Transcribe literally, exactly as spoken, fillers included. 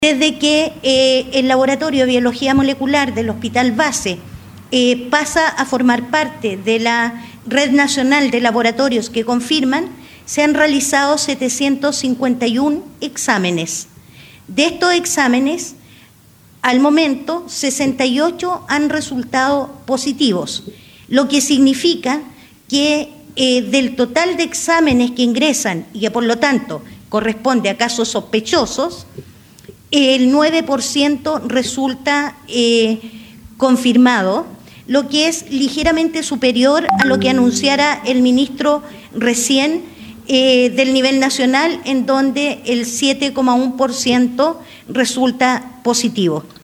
Desde que eh, el Laboratorio de Biología Molecular del Hospital Base eh, pasa a formar parte de la Red Nacional de Laboratorios que confirman, se han realizado setecientos cincuenta y uno exámenes. De estos exámenes, al momento, sesenta y ocho han resultado positivos, lo que significa que eh, del total de exámenes que ingresan y que por lo tanto corresponde a casos sospechosos, el nueve por ciento resulta eh, confirmado, lo que es ligeramente superior a lo que anunciara el ministro recién eh, del nivel nacional, en donde el siete coma uno por ciento resulta positivo.